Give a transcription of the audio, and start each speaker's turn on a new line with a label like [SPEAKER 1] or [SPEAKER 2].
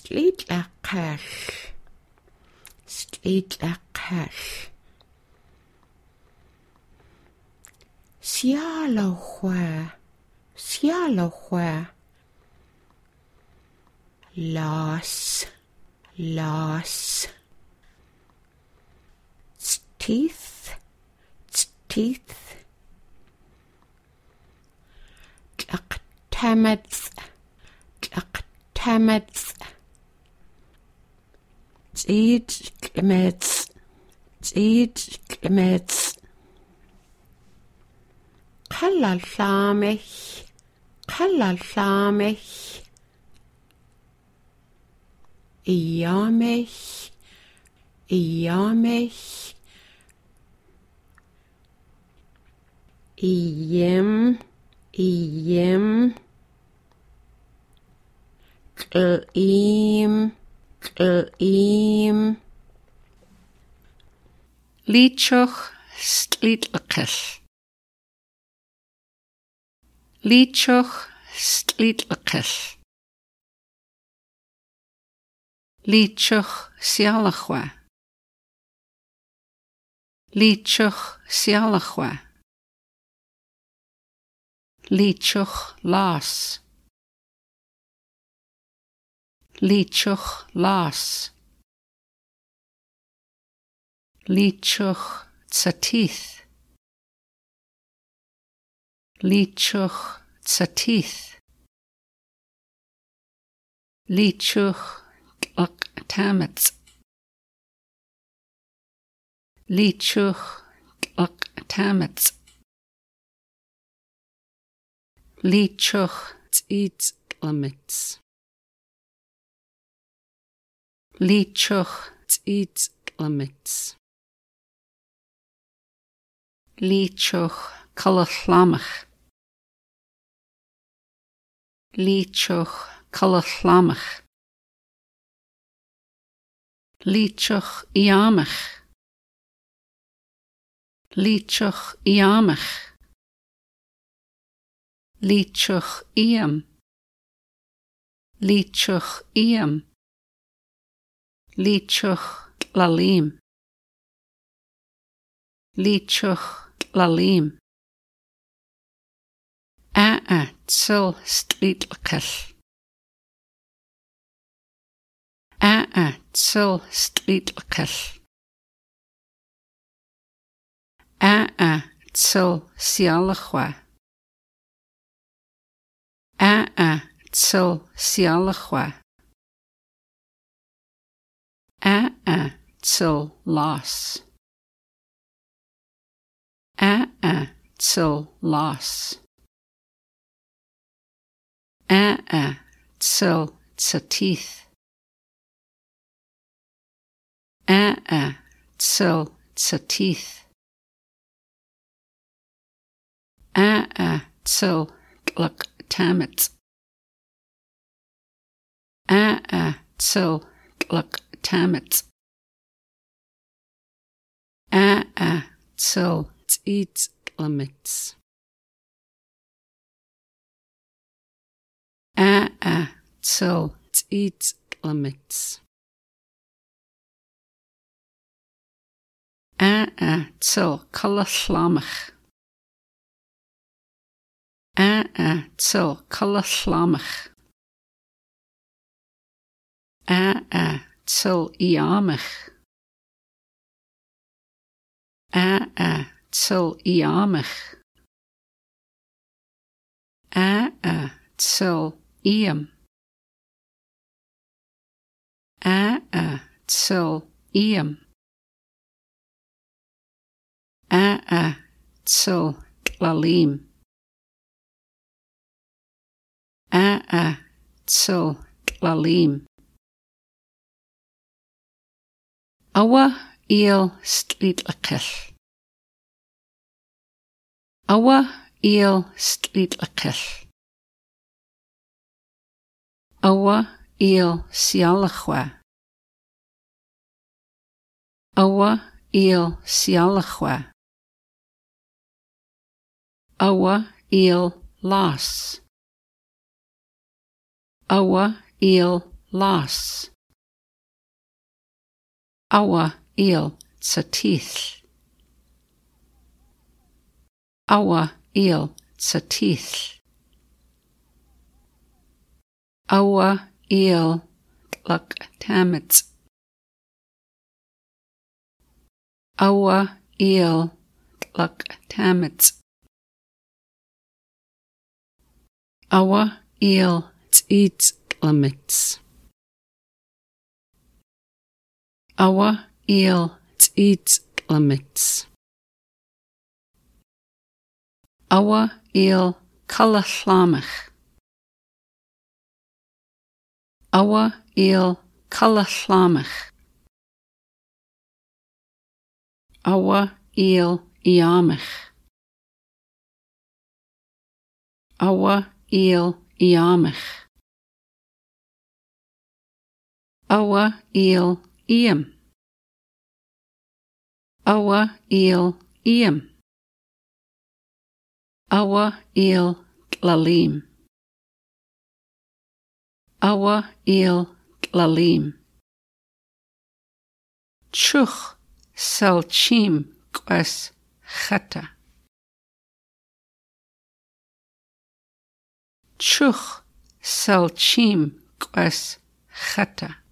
[SPEAKER 1] Slítlaqall. Slítlaqall. Sialahua. Sialahua. Loss. Loss. Teeth. Teeth. Tlaqtamats. Tlaqtamats. Tlmets. Tlmets. Qalallamich. Qalallamich. Iyamich. Iyamich. Iyem. Iyem. Q'im. Q'im.
[SPEAKER 2] Líteach slítlachall. Líteach slítlachall. Líteach sialachua. Líteach sialachua. Líteach lás. Líteach lás. Líteach sa teeth. Líteach sa teeth. Líteach tlaqtamats. Líteach tlaqtamats. Líteach tlmets. Líteach tlmets. Líteach calallamach. Líteach calallamach. Líteach iamach. Líteach iamach. Líteach iam. Líteach iam. Líteach tlalim. Líteach tlalim. Tsil slítlachall. Tsil slítlachall. Tsil sialachua. Tsil sialachua. Tsil loss. Tsil loss. Tsil sa teeth. Tsil sa teeth. Tsil tlaqtamats. Tsil tlaqtamats. Tsil tlmets. Tsil tlmets. Tsil calallamach. Tsil calallamach. Tsil iamach. Tsil iamach. Tsil iam. Tsil iam. Tsil tlalim. Tsil tlalim. Awa il slítlachall. Awa il slítlachall. Awa il sialachua. Awa il sialachua. Awa il las. Awa il loss. Awa eel tsatith. Awa eel tsatith. Awa eel tlak tamits. Awa eel tlak tamits. Awa eel tzitz tlamits. Awa eel tzitz tlamits. Awa eel kalashlamach. Awa eel kalashlamach. Awa eel iamach. Awa eel iamach. Awa eel iem. Awa eel iem. Awa eel tlalim. Awa eel tlalim. Chuch salchim kwas chata. Chuch salchim kwas chata.